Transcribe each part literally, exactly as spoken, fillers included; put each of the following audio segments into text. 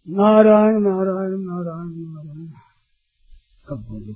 नारायण नारायण नारायण नारायण। अब बोलो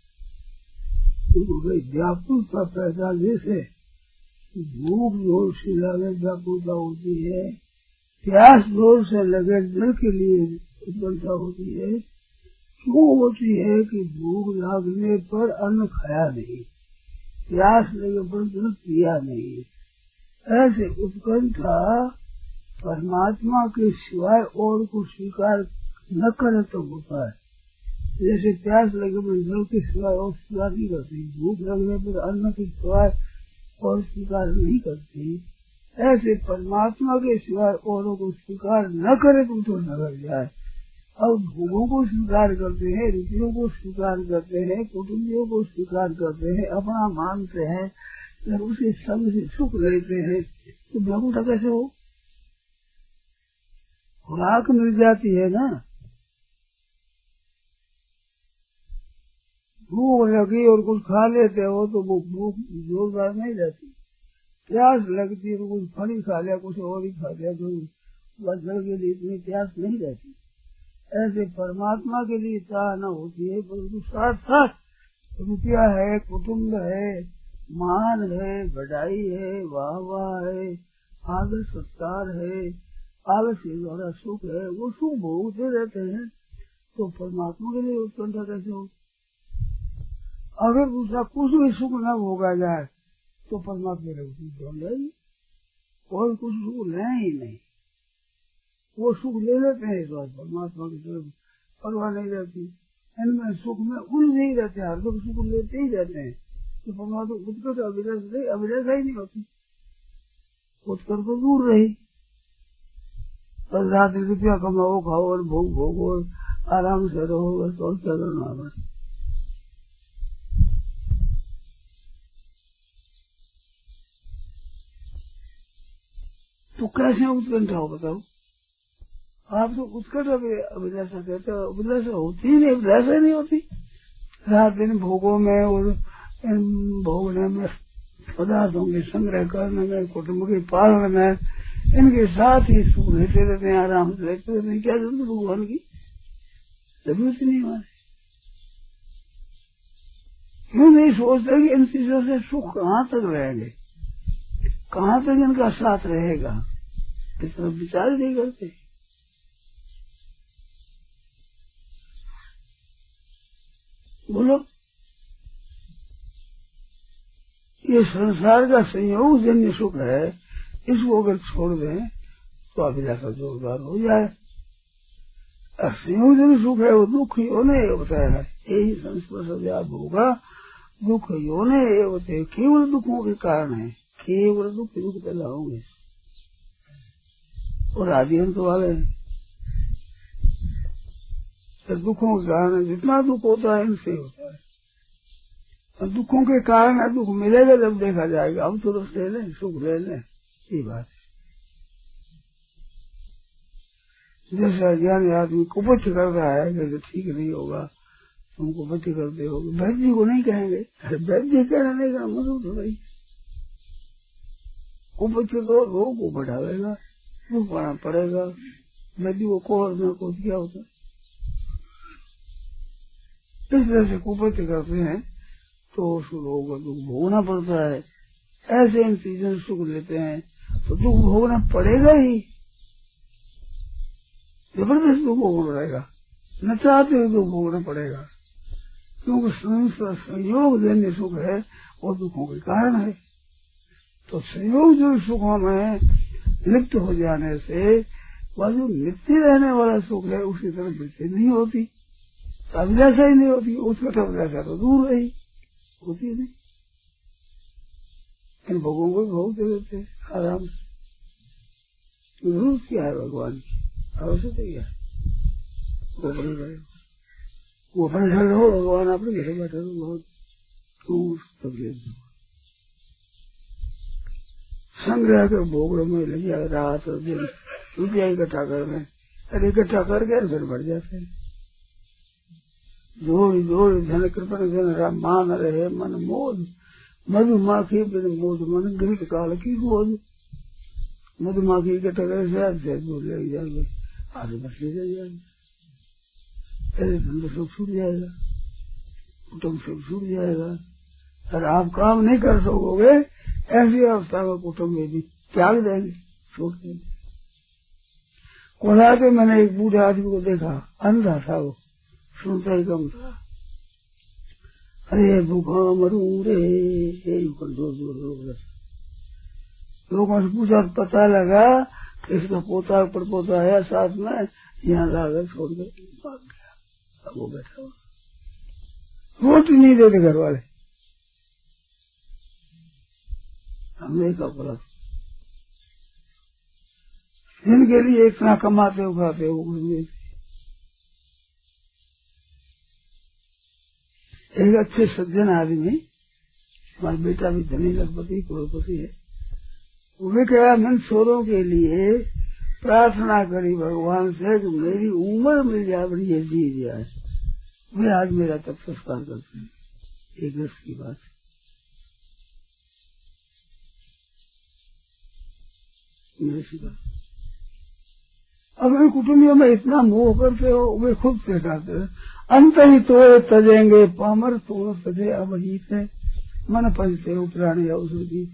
व्याकुलता पैदा जैसे भूख जोर से लगे व्याकुलता होती है, प्यास जोर से लगे जल के लिए उत्पन्नता होती है। क्यों होती है कि भूख लगने पर अन्न खाया नहीं, प्यास लगे पर जल पिया नहीं। ऐसे उत्कंठा परमात्मा के सिवाय और को स्वीकार न करे तो होता है। जैसे प्यास लगे पर जल के सिवाय और स्वीकार नहीं करती, भूख लगने पर अन्न के सिवाय और स्वीकार नहीं करती, ऐसे परमात्मा के सिवाय औरों को स्वीकार न करे तो नगर जाए। अब भोगों को स्वीकार करते हैं, रुचियों को स्वीकार करते हैं, कुटुंबियों को स्वीकार करते हैं, अपना मानते हैं, जब उसे संग से सुख लेते हैं तो व्याकुलता कैसे हो? खुराक मिल जाती है ना, भूख लगी और कुछ खा लेते हो तो वो भूख जोरदार नहीं रहती। प्यास लगती है तो कुछ फली खा लिया, कुछ और ही खा लिया तो बचने के लिए इतनी प्यास नहीं रहती। ऐसे परमात्मा के लिए चाह न होती है, परंतु साथ साथ रुपया है, कुटुंब है, मान है, बढ़ाई है, वाह वाह है, आदर सत्कार है, आलस्य द्वारा सुख है, वो सुख भोगते रहते हैं। तो परमात्मा के लिए उत्कंठा कैसे हो? अगर दूसरा कुछ भी सुख न भोगा जाए तो परमात्मा के लिए हो जाएगी, और कुछ सुख लेना ही नहीं। वो सुख ले लेते हैं तो परमात्मा की तरफ परवाह नहीं रहती। इनमें सुख में उलझे ही रहते हैं, हर दुख सुख लेते ही रहते हैं। तो परमात्मा उत्कट अभिलाष नहीं, अभिलाषा ही नहीं होती, उत्कट तो दूर रही। कल रात रुपया कमाओ, खाओ और भोग भोगो, आराम से रहो, बस और क्या करना है। बस तो कैसे उत्कंठा हो बताओ? आप तो उत्कट अभिलाषा कहते हो, अभिलाषा होती ही नहीं, अभिलाषा नहीं होती। रात दिन भोगों में और भोगने में, पदार्थों के संग्रह करने में, कुटुंब के पालन में, इनके साथ ही सुख लेते रहते हैं, आराम से लेते रहते हैं। क्या जरूरत भगवान की? जरूरत नहीं हमारे। क्यों नहीं सोचते कि इन चीजों से सुख कहाँ तक रहेंगे, कहाँ तक इनका साथ रहेगा, इस तरफ विचार नहीं करते। बोलो, ये संसार का संयोग जन्य सुख है, इसको अगर छोड़ दें तो अभिलाषा जोरदार हो जाए। संयोग जन्य सुख है वो दुख योने बताया, यही संस्पर्श व्याप होगा, दुख योने होते केवल दुखों के कारण है, केवल दुख दुख पैदा होंगे और आदि अंत वाले हैं। तो दुखों के कारण जितना दुख होता है इनसे होता है, और दुखों के कारण है दुख मिलेगा जब देखा जाएगा। हम तो रस ले लें, सुख ले लें, ये बात है। जैसे अज्ञानी आदमी कुपथ कर रहा है कि ठीक नहीं होगा, तुम कुपथ करते हो, वैद्य जी को नहीं कहेंगे, वैद्य जी कहने का मतलब तो भाई कुपथ तो रोग को बढ़ावेगा, दुख पाना पड़ेगा। वैद्य को कोहर में कुछ क्या होता, इस तरह से कुपथ करते हैं तो रोग का दुख भोगना पड़ता है। ऐसे इन चीजों से सुख लेते हैं तो दुख भोगना पड़ेगा ही, जबरदस्त दुख भोगना पड़ेगा, न चाहते हुए दुख भोगना पड़ेगा, क्योंकि संयोग जन्य सुख है वो दुखों के कारण है। तो संयोग जो सुखों में लिप्त हो जाने से वह जो नित्य रहने वाला सुख है उसकी तरफ वृत्ति नहीं होती, अभिलाषा ही नहीं होती। उसका अभिलाषा तो दूर रही, होती नहीं। इन भोगों को भोग दे देते आराम से। जरूरत क्या है भगवान की, आवश्यकता क्या है? वो अपने रहे, वो अपने घर रहो, भगवान अपने घर बैठे रहो, बहुत दूर तकलीफ संग्रह के भोगड़ों में लग जाए, रात और दिन रुपया इकट्ठा करने, अरे इकट्ठा करके फिर बढ़ जाते हैं। जोड़ जोड़ धन कृपण धन मान रहे मन मोद, मधुमाखी बिन मोद मन गृत काल की गोद। मधुमाखी इकट्ठा करे से दूर ले जाए, आगे बच्चे जाएगा, पहले धंधा सब छूट जाएगा, कुटुम्ब सब छूट जाएगा। अगर आप काम नहीं कर सकोगे ऐसी अवस्था में कुटुम्ब में भी त्याग देंगे, छोड़ देंगे। कोल्हापुर में मैंने एक बूढ़े आदमी को देखा, अंधा था वो, सुनता ही कम था। अरे भूखा मरू रे, जोर जोर जोर लोगों से पूछा, पता लगा कि इसका पोता पर पोता आया साथ में, यहाँ लाकर छोड़ कर भाग गया। अब वो बैठा हुआ, रोटी नहीं देते घर वाले, हमने का बोला इनके लिए इतना कमाते हो खाते हो कुछ नहीं। एक अच्छे सज्जन आदमी, हमारा बेटा भी धनी लखपति करोड़पति है, वे कहा मैंने छोरों के लिए प्रार्थना करी भगवान से कि मेरी उम्र मिल जाए, बड़ी ये जी जाए, वे आज मेरा तब संस्कार करते हैं। एक रस की बात, अब इन कुटुंबियों में इतना मोह करते हो, वे खुद से कहते हैं अंत ही तो तजेंगे पामर तो तजे अवहित है मन पंचते हो प्राणी औषधि।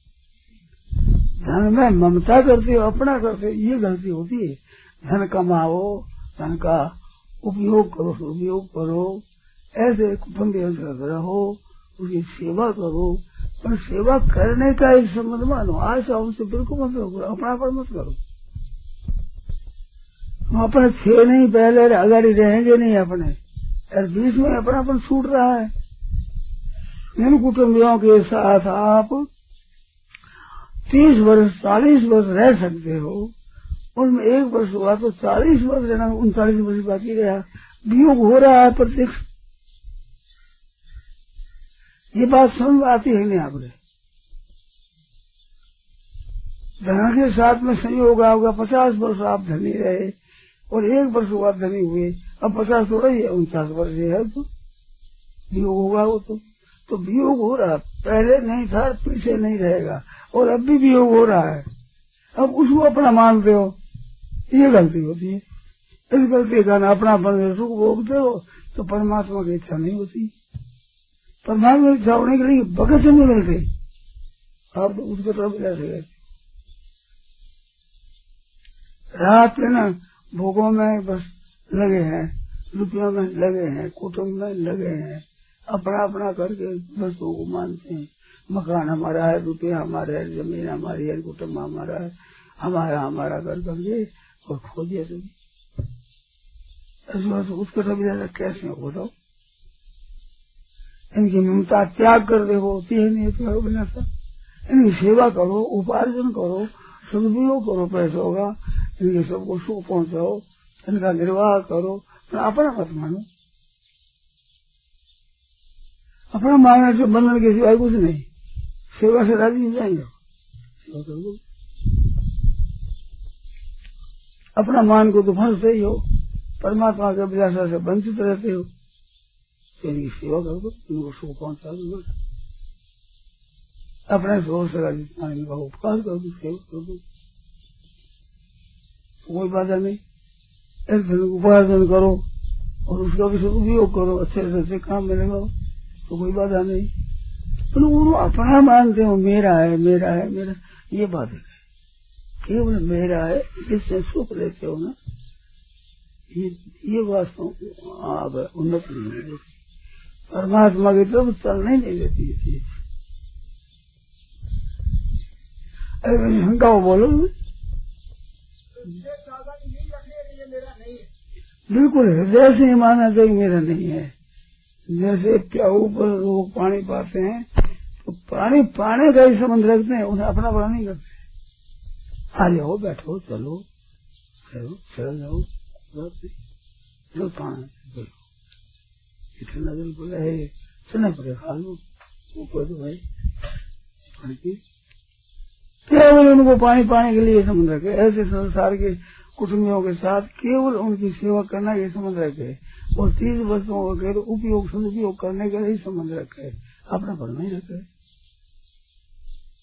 धन में ममता करते हो, अपना करते हो, ये गलती होती है। धन कमाओ, धन का उपयोग करो, उपयोग करो, ऐसे कुटुंब रहो, उसकी सेवा करो, पर सेवा करने का एक संबंध मानो। आशा उनसे बिल्कुल मत करो, अपना पर मत करो। हम अपने थे नहीं पहले, अगर रहेंगे नहीं अपने, और बीच में अपनापन छूट रहा है। इन कुटुंबियों के साथ आप तीस वर्ष चालीस वर्ष रह सकते हो, उनमें एक वर्ष हुआ तो चालीस वर्ष रहना, उनतालीस वर्ष बाकी रहा, वियोग हो रहा है प्रत्यक्ष। ये बात समझ में आती है नहीं आपने? धन के साथ में संयोग होगा, पचास वर्ष आप धनी रहे और एक वर्ष हुआ धनी हुए, अब पचास थोड़ा ही है, उनचास वर्ष है, तो वियोग होगा वो तो तो वियोग हो रहा, पहले नहीं था, पीछे नहीं रहेगा, और अब भी वियोग हो रहा है। अब उसको अपना मानते हो, ये गलती होती है। इस गलती का ना अपना बन सुख भोगते हो तो परमात्मा की इच्छा नहीं होती। परमात्मा की इच्छा होने के लिए बगत से नहीं मिलते, आप उसके तरफ गए रात में ना भोगों में बस लगे हैं, रुपयों में लगे हैं, कुटुंब में लगे हैं, अपना अपना करके वस्तुओं को मानते हैं। मकान हमारा है, रुपया हमारा है, जमीन हमारी है, कुटुंब हमारा है, हमारा हमारा कर करके और खो दिया तुम। ऐसा उसको सब ज्यादा कैसे हो बताओ? इनकी ममता त्याग कर दे, वो होती है नहीं तो बिना सा। इनकी सेवा करो, उपार्जन करो, सदुपयोग करो पैसों का, इनके सबको सुख पहुंचाओ, इनका निर्वाह करो, अपना मत मानो। अपना मानने से बंधन के सिवाय कुछ नहीं। सेवा से राजी नहीं जाएंगे, सेवा कर दो। अपना मान को तो फंसते ही हो, परमात्मा के अभिलाषा से वंचित रहते हो, तो इनकी सेवा कर दो, इनको सुख पहुंचा दो। अपने जोर से राजी पाने का उपकार कर दो, सेवा कर दो, कोई बाधा नहीं। एक दिन उपार्जन करो और उसका भी सदुपयोग करो, अच्छे से अच्छे काम में लगाओ, तो कोई बाधा नहीं। तो वो अपना मानते हो, मेरा है मेरा है मेरा, ये बात है। केवल मेरा है, इससे सुख लेते हो ना, ये ये वास्तव आप उन्नत नहीं है। परमात्मा की तरफ चलने नहीं देती है चीज। अरे शंका वो बोलो, बिल्कुल हृदय से ही माना चाहिए मेरा नहीं है। जैसे प्याऊ पर लोग पानी पाते हैं तो पानी पाने का ही संबंध रखते हैं, उन्हें अपना बड़ा नहीं करते। आ जाओ, बैठो, चलो चलो चल जाओ, जो पानी चलो, इतना दिल बोला है, चलना पड़े खा लो, वो कह दो भाई केवल उनको पानी पाने के लिए संबंध रखे। ऐसे संसार के कुटुंबियों के साथ केवल उनकी सेवा करना ये संबंध रखे, और तीज वस्तुओं का उपयोग सदुपयोग करने के लिए संबंध रखे, अपना पर नहीं रखे।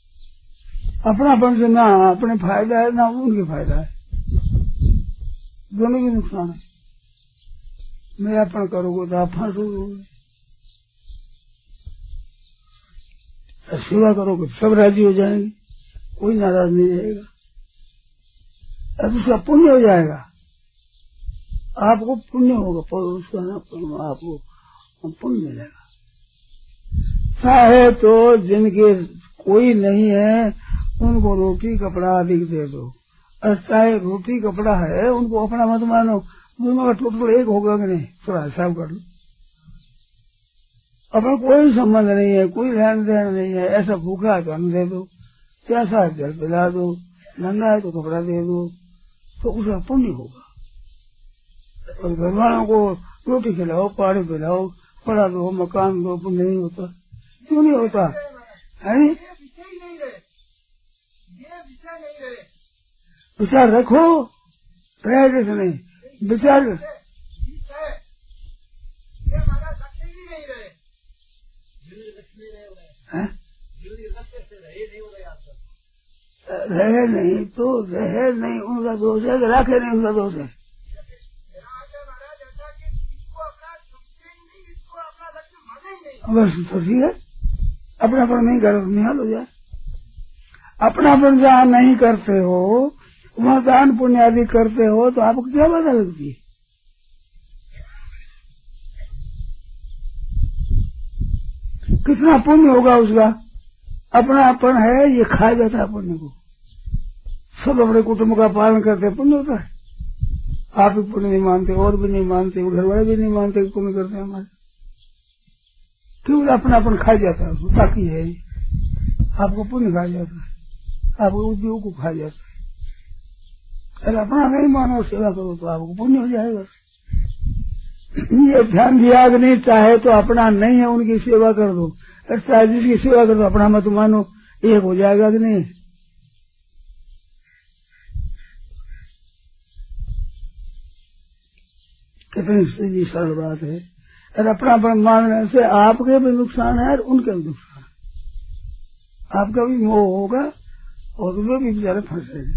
अपनापन से ना अपने फायदा है ना उनके फायदा है, दोनों भी नुकसान है। मैं अपन करोगे तो आप फंसोगे, सेवा करोगे सब राजी हो जाएंगे, कोई नाराज नहीं रहेगा, अब उसका पुण्य हो जाएगा, आपको पुण्य होगा, उसका ना आपको पुण्य मिलेगा। चाहे तो जिनके कोई नहीं है उनको रोटी कपड़ा अधिक दे दो, और चाहे रोटी कपड़ा है उनको अपना मत मानो, दोनों का टोटल एक होगा कि नहीं, थोड़ा हिसाब कर लो। अपना कोई संबंध नहीं है, कोई लेन देन नहीं है, ऐसा भूखा है तो अन्न दे दो, प्यासा है जल पिला दो, नंगा है तो कपड़ा दे दो, तो उसका पुण्य होगा। और घर वालों को रोटी खिलाओ, पानी पिलाओ, पढ़ा दो, मकान दो, पुण्य नहीं होता। क्यों नहीं होता है? विचार रखो, प्रयास नहीं विचार रहे नहीं तो रहे नहीं, उनका दोष है, राखे नहीं उनका दोष है। बस तो ठीक है, अपनापन नहीं करो, निहाल हो जाए। अपनापन जहाँ नहीं करते हो, वहाँ दान पुण्य आदि करते हो, तो आपको क्या बाधा लगती है? कितना पुण्य होगा उसका? अपनापन है, ये खा जाता है पुण्य को। सब अपने कुटुंब का पालन करते, पुण्य होता है। आप भी पुण्य नहीं मानते, और भी नहीं मानते, घर वाले भी नहीं मानते, पुण्य करते हैं हमारे। क्यों? अपनापन खा जाता है, बाकी है आपको पुण्य खा जाता है, आपको उद्योग को खा जाता है। अगर अपना नहीं मानो, सेवा करो तो आपको पुण्य हो जाएगा। ये ध्यान दिया कि नहीं, चाहे तो अपना नहीं है उनकी सेवा कर दो, चाहे जिसकी सेवा कर दो, अपना मत मानो, एक हो जाएगा कि नहीं? कितनी सीधी सरल बात है। और अपना अपन मानने से आपके भी नुकसान है और उनके भी नुकसान है। आपका भी मोह होगा और वे भी बेचारे फंसेंगे,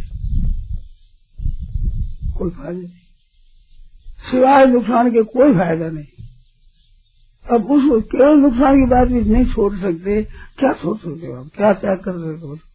कोई फायदा नहीं, सिवाय नुकसान के कोई फायदा नहीं। अब उस केवल नुकसान की बात भी नहीं छोड़ सकते, क्या छोड़ सकते हो आप? क्या त्याग कर सकते हो?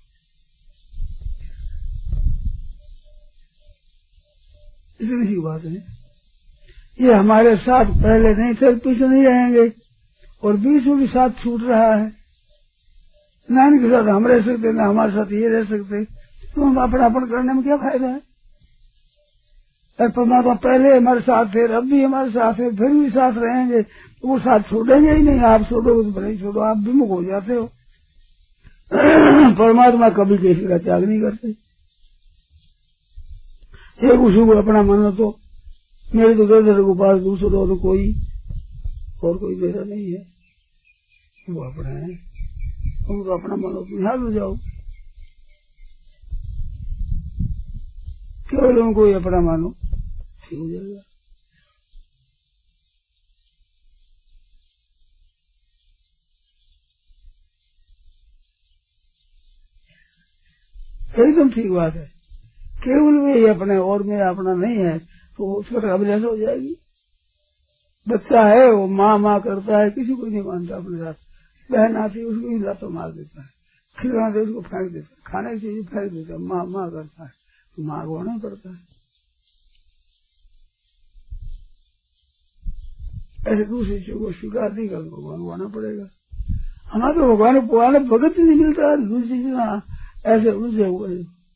इतनी ही बात है। ये हमारे साथ पहले नहीं थे, पीछे नहीं रहेंगे, और बीच में भी साथ छूट रहा है। ना इनके साथ हम रह सकते, ना हमारे साथ ये रह सकते, तो हम अपनापन करने में क्या फायदा है? परमात्मा पहले हमारे साथ थे, अब भी हमारे साथ है, फिर भी साथ रहेंगे, तो वो साथ छोड़ेंगे ही नहीं। आप छोड़ोगे तो भले ही छोड़ो, आप विमुख हो जाते हो। परमात्मा कभी किसी का त्याग नहीं करते। एक उसी को अपना मानो तो मेरे तो दर्द गोपाल, दूसरे और कोई और कोई मेरा नहीं है, वो अपना है, उनको अपना मानो तो निहाल हो जाओ। केवल उनको ही अपना मानो, ठीक हो जाएगा। एकदम ठीक बात है। केवल वे अपने और मेरा अपना नहीं है, तो उसका अभिलाषा हो जाएगी। बच्चा है, वो माँ माँ करता है, किसी को नहीं मानता अपने साथ। बहन आती है, उसको भी लातो मार देता है, खिलौना दे उसको फेंक देता है, खाने की चीज फेंक देता है, माँ माँ करता है, तो माँ को होना पड़ता है। ऐसे दूसरी चीज को स्वीकार नहीं कर, भगवान को आना पड़ेगा। हमारे तो भगवान को आने भगत ही नहीं मिलता, दूसरी चीज ऐसे उलझे हुए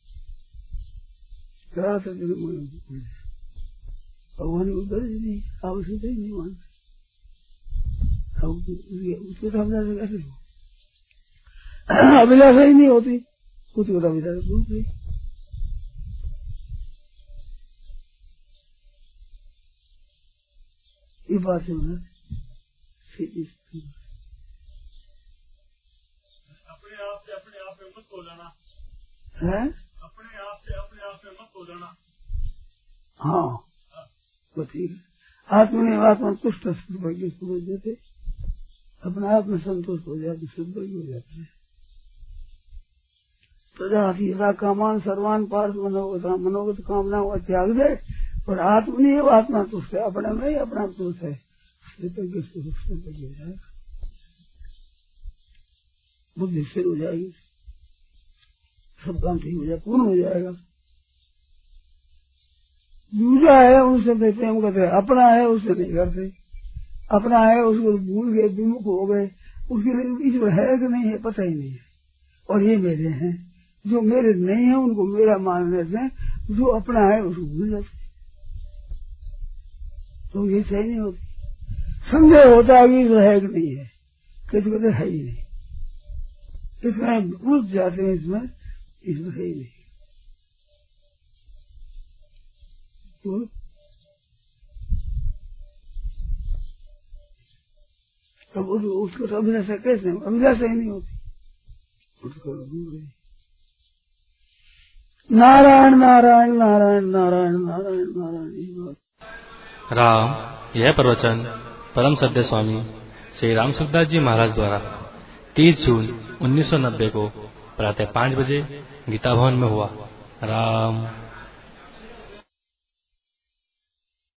भगवान को गरज नहीं, आवश्यकता ही नहीं मानते। उसको तो अभिलाषा कैसे हो? अभिलाषा ही नहीं होती, कुछ को अभिलाषा भूल गई। ये बात है ना, अपने आप से अपने आप में मत बोलना है, अपने आप से अपने आप में मत बोलना। हाँ वो ठीक है। आत्मनिर्वात्मा तुष्ट भाग्य समझ देते, अपने आप में संतुष्ट हो जाते, शुद्ध हो जाते हैं। प्रजा यदा कामान सर्वान पार्थ मनोगत मनोगत कामना हुआ त्याग दे, और आत्मा नहीं है, आत्मा तुष्ट है, अपने में ही अपना तुष्ट है, ये तो किसको रुष्ट हो जाएगा, बुद्धि स्थिर हो जाएगी, सब काम ठीक हो जाएगा, पूर्ण हो जाएगा। दूसरा है उनसे तो प्रेम करते, अपना है उससे नहीं करते, अपना है उसको भूल गए, विमुख हो गए, उसके लिए ईश्वर है कि नहीं है पता ही नहीं है। और ये मेरे हैं, जो मेरे नहीं है उनको मेरा मान लेते हैं, जो अपना है उसको भूल जाते, तो ये सही नहीं होती। संदेह होता है कि ईश्वर है कि नहीं है, किसी कहते है ही नहीं, इसमें घुस जाते हैं, इसमें ईश्वर है ही नहीं। तो तब उस, उसको तो अभिलाषा कैसे, अभिलाषा ही नहीं होती उसको। नारायण नारायण नारायण नारायण नारायण नारायण। राम यह प्रवचन परम सद्य स्वामी श्री राम सुखदास जी महाराज द्वारा तीस जून उन्नीस सौ नब्बे को प्रातः पाँच बजे गीता भवन में हुआ। राम